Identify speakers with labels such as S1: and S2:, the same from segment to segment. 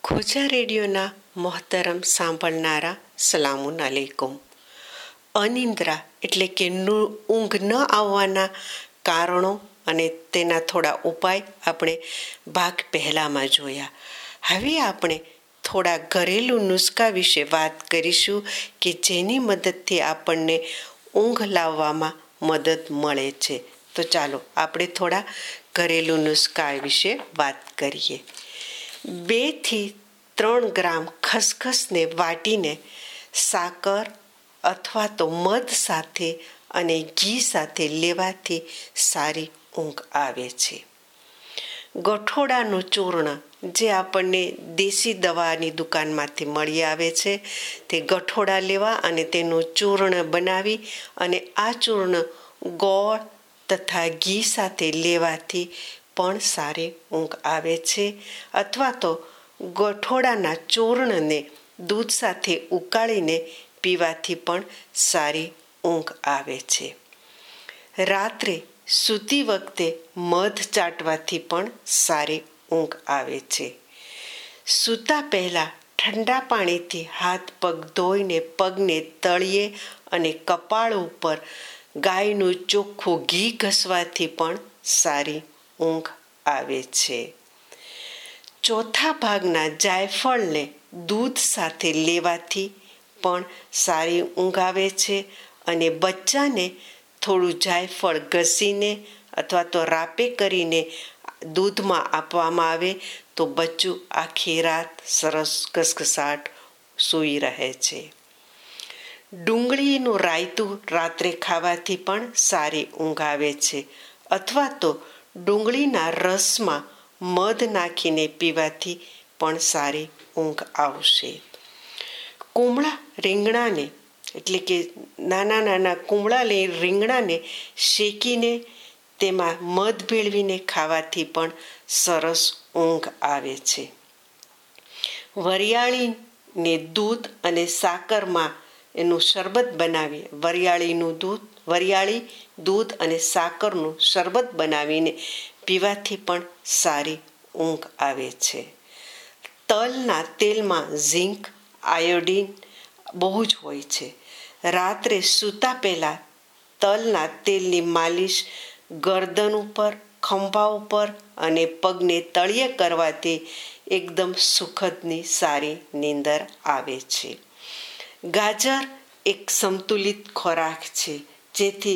S1: ખોજા રેડિયોના મોહતરમ સાંભળનારા સલામુન અલૈકુમ. અનિંદ્રા એટલે કે ઊંઘ ન આવવાના કારણો અને તેના થોડા ઉપાય આપણે ભાગ પહેલામાં જોયા. હવે આપણે થોડા ઘરેલું નુસ્ખા વિશે વાત કરીશું કે જેની મદદથી આપણને ઊંઘ લાવવામાં મદદ મળે છે. તો ચાલો આપણે થોડા ઘરેલું નુસ્ખા વિશે વાત કરીએ. 2 થી 3 ગ્રામ ખસખસને વાટીને સાકર અથવા તો મધ સાથે અને ઘી સાથે લેવાથી સારી ઊંઘ આવે છે. ગઠોડાનું ચૂર્ણ, જે આપણને દેશી દવાની દુકાનમાંથી મળી આવે છે, તે ગઠોડા લેવા અને તેનું ચૂર્ણ બનાવી અને આ ચૂર્ણ ગોળ તથા ઘી સાથે લેવાથી પણ સારી ઊંઘ આવે છે. અથવા તો ગઠોડાના ચૂર્ણને દૂધ સાથે ઉકાળીને પીવાથી પણ સારી ઊંઘ આવે છે. રાત્રે સૂતી વખતે મધ ચાટવાથી પણ સારી ઊંઘ આવે છે. સૂતા પહેલાં ઠંડા પાણીથી હાથ પગ ધોઈને પગને તળિયે અને કપાળ ઉપર ગાયનું ચોખ્ખું ઘી ઘસવાથી પણ સારી ઊંઘ આવે છે. ચોથા ભાગના જાયફળને દૂધ સાથે લેવાથી પણ સારી ઊંઘ આવે છે. અને બચ્ચાને થોડું જાયફળ ઘસીને અથવા તો રાપે કરીને દૂધમાં આપવામાં આવે તો બચ્ચું આખી રાત સરસ ઘસઘસાટ સૂઈ રહે છે. ડુંગળીનું રાયતું રાત્રે ખાવાથી પણ સારી ઊંઘ આવે છે. અથવા તો ડુંગળીના રસમાં મધ નાખીને પીવાથી પણ સારી ઊંઘ આવશે. કુમળા રીંગણાને એટલે કે નાના નાના કુમળા રીંગણાને શેકીને તેમાં મધ ભેળવીને ખાવાથી પણ સરસ ઊંઘ આવે છે. વરિયાળીને દૂધ અને સાકરમાં એનું શરબત બનાવી વરિયાળી દૂધ અને સાકરનું શરબત બનાવીને પીવાથી પણ સારી ઊંઘ આવે છે. તલના તેલમાં ઝીંક, આયોડિન બહુ જ હોય છે. રાત્રે સૂતા પહેલાં તલના તેલની માલિશ ગરદન ઉપર, ખંભા ઉપર અને પગને તળિયે કરવાથી એકદમ સુખદની સારી નીંદર આવે છે. ગાજર એક સંતુલિત ખોરાક છે, જેથી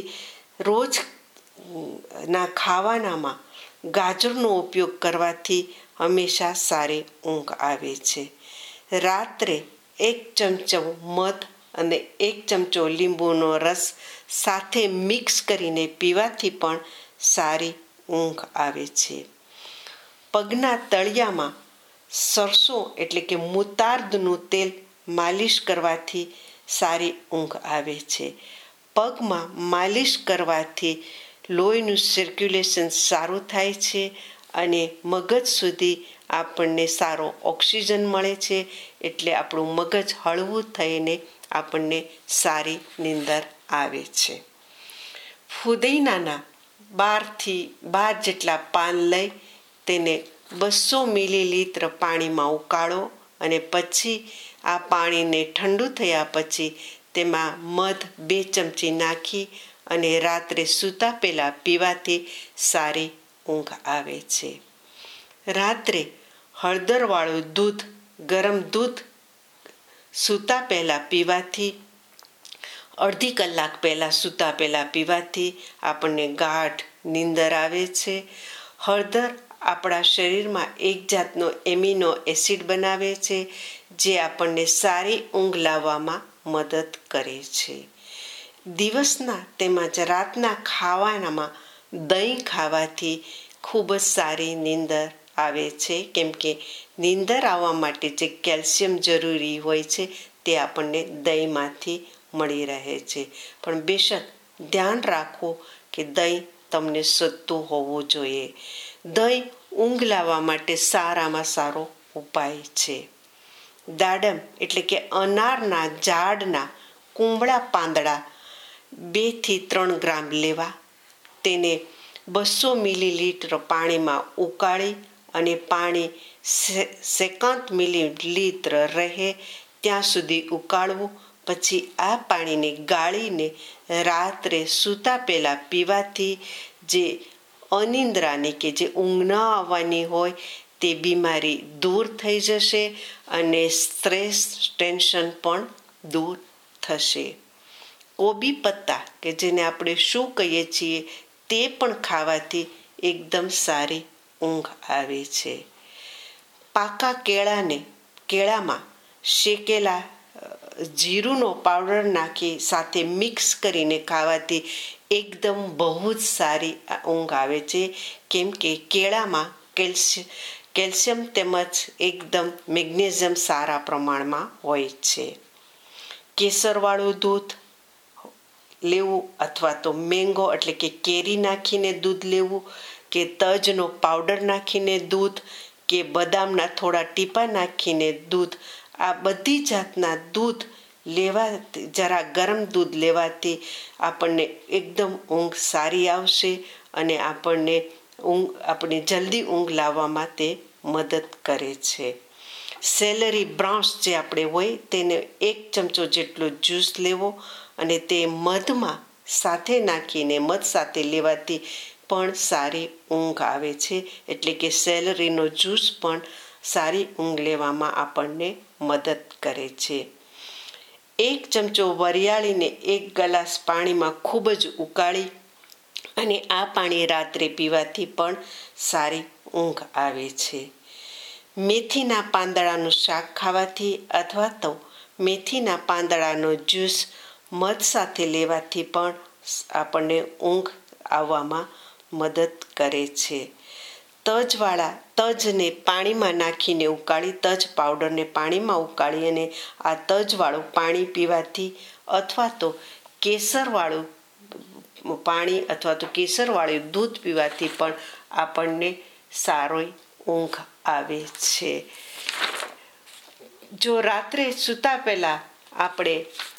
S1: રોજના ખાવાનામાં ગાજરનો ઉપયોગ કરવાથી હંમેશા સારી ઊંઘ આવે છે. રાત્રે 1 ચમચો મધ અને 1 ચમચો લીંબુનો રસ સાથે મિક્સ કરીને પીવાથી પણ સારી ઊંઘ આવે છે. પગના તળિયામાં સરસો એટલે કે મુતાર્દનું તેલ માલિશ કરવાથી સારી ઊંઘ આવે છે. પગમાં માલિશ કરવાથી લોહીનું સર્ક્યુલેશન સારું થાય છે અને મગજ સુધી આપણને સારો ઓક્સિજન મળે છે. એટલે આપણું મગજ હળવું થઈને આપણને સારી નીંદર આવે છે. ફુદીનાના 12 થી 12 જેટલા પાન લઈ તેને 200 મિલીલીટર પાણીમાં ઉકાળો અને પછી આ પાણીને ઠંડુ થયા પછી તેમાં મધ 2 ચમચી નાખી અને રાત્રે સૂતા પહેલાં પીવાથી સારી ઊંઘ આવે છે. રાત્રે હળદરવાળું દૂધ, ગરમ દૂધ સૂતા પહેલાં પીવાથી અડધી કલાક પહેલાં સૂતા પહેલાં પીવાથી આપણને ગાઢ નીંદર આવે છે. હળદર આપણા શરીરમાં એક જાતનો એમિનો એસિડ બનાવે છે, જે આપણને સારી ઊંઘ લાવવામાં મદદ કરે છે. દિવસના તેમજ રાતના ખાવાનામાં દહીં ખાવાથી ખૂબ જ સારી નીંદર આવે છે, કેમ કે નીંદર આવવા માટે જે કેલ્શિયમ જરૂરી હોય છે તે આપણને દહીંમાંથી મળી રહે છે. પણ બેશક ધ્યાન રાખો કે દહીં તમને સદતું હોવું જોઈએ. દહીં ઊંઘ લાવવા માટે સારામાં સારો ઉપાય છે. દાડમ એટલે કે અનારના ઝાડના કુમળા પાંદડા 2 થી 3 ગ્રામ લેવા, તેને 200 મિલીલીટર પાણીમાં ઉકાળી અને પાણી 50 મિલીલીટર રહે ત્યાં સુધી ઉકાળવું. પછી આ પાણીને ગાળીને રાત્રે સૂતા પહેલાં પીવાથી જે અનિંદ્રાની કે જે ઊંઘ ન આવવાની હોય તે બીમારી દૂર થઈ જશે અને સ્ટ્રેસ ટેન્શન પણ દૂર થશે. કોબી પત્તા કે જેને આપણે શું કહીએ છીએ તે પણ ખાવાથી એકદમ સારી ઊંઘ આવે છે. પાકા કેળામાં શેકેલા જીરુંનો પાવડર નાખી સાથે મિક્સ કરીને ખાવાથી એકદમ બહુ જ સારી ઊંઘ આવે છે. કેમ કે કેળામાં કેલ્શિયમ તેમજ એકદમ મેગ્નેશિયમ સારા પ્રમાણમાં હોય છે. કેસરવાળું દૂધ લેવું અથવા તો મેંગો એટલે કે કેરી નાખીને દૂધ લેવું કે તજનો પાવડર નાખીને દૂધ કે બદામના થોડા ટીપા નાખીને દૂધ, આ બધી જાતના દૂધ લેવા જરા ગરમ દૂધ લેવાથી આપણને એકદમ ઊંઘ સારી આવશે અને આપણને જલ્દી ઊંઘ લાવવામાં તે મદદ કરે છે. સેલરી બ્રાન્ચ જે આપણે હોય તેને 1 ચમચો જેટલો જ્યુસ લેવો અને તે મધમાં સાથે નાખીને મધ સાથે લેવાથી પણ સારી ઊંઘ આવે છે. એટલે કે સેલરીનો જ્યુસ પણ સારી ઊંઘ લેવામાં આપણને મદદ કરે છે. 1 ચમચો વરિયાળીને 1 ગ્લાસ પાણીમાં ખૂબ જ ઉકાળી અને આ પાણી રાત્રે પીવાથી પણ સારી ઊંઘ આવે છે. મેથીના પાંદડાનું શાક ખાવાથી અથવા તો મેથીના પાંદડાનો જ્યુસ મધ સાથે લેવાથી પણ આપણને ઊંઘ આવવામાં મદદ કરે છે. તજને પાણીમાં નાખીને ઉકાળી તજ પાવડરને પાણીમાં ઉકાળી અને આ તજવાળું પાણી પીવાથી અથવા તો કેસરવાળું પાણી અથવા તો કેસરવાળું દૂધ પીવાથી પણ આપણને સારી ઊંઘ આવે છે. જો રાત્રે સૂતા પહેલાં આપણે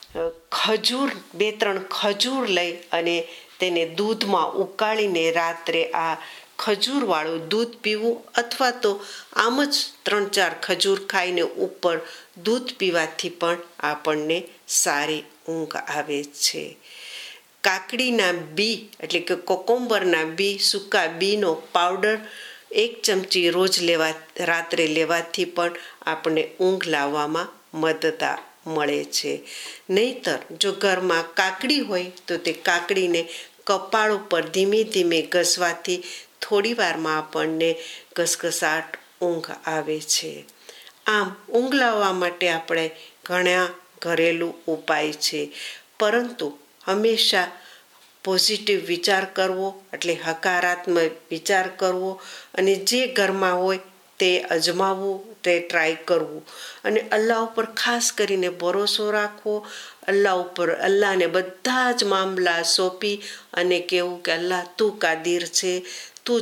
S1: 2-3 ખજૂર લઈ અને તેને દૂધમાં ઉકાળીને રાત્રે આ ખજૂરવાળું દૂધ પીવું અથવા તો આમ જ 3-4 ખજૂર ખાઈને ઉપર દૂધ પીવાથી પણ આપણને સારી ઊંઘ આવે છે. કાકડીના બી એટલે કે કોકમ્બરના બી સૂકા બીનો પાવડર 1 ચમચી રોજ રાત્રે લેવાથી પણ આપણને ઊંઘ લાવવામાં મદદ મળે છે. નહીંતર જો ઘરમાં કાકડી હોય તો તે કાકડીને કપાળ ઉપર ધીમે ધીમે ઘસવાથી થોડી વારમાં આપણને ઘસઘસાટ ઊંઘ આવે છે. આમ ઊંઘ લાવવા માટે આપણે ઘણા ઘરેલું ઉપાય છે, પરંતુ હંમેશા પોઝિટિવ વિચાર કરવો એટલે હકારાત્મક વિચાર કરવો અને જે ઘરમાં હોય તે અજમાવવું, તે ટ્રાય કરવું અને અલ્લાહ ઉપર ખાસ કરીને ભરોસો રાખવો. અલ્લાહને બધા જ મામલા સોંપી અને કહેવું કે અલ્લાહ તું કાદિર છે, તું જ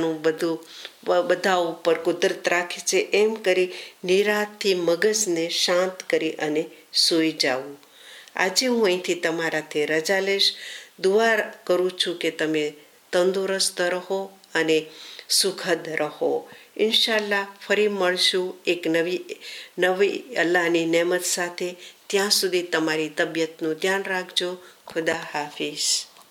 S1: બધા ઉપર કુદરત રાખે છે. એમ કરી નિરાંતથી મગજને શાંત કરી અને સૂઈ જવું. આજે હું અહીંથી તમારાથી રજા લઈશ. દુઆ કરું છું કે તમે તંદુરસ્ત રહો અને સુખદ રહો. ઇન્શાલ્લાહ ફરી મળશું એક નવી અલ્લાહની નેમત સાથે. ત્યાં સુધી તમારી તબિયતનું ધ્યાન રાખજો. ખુદા હાફિઝ.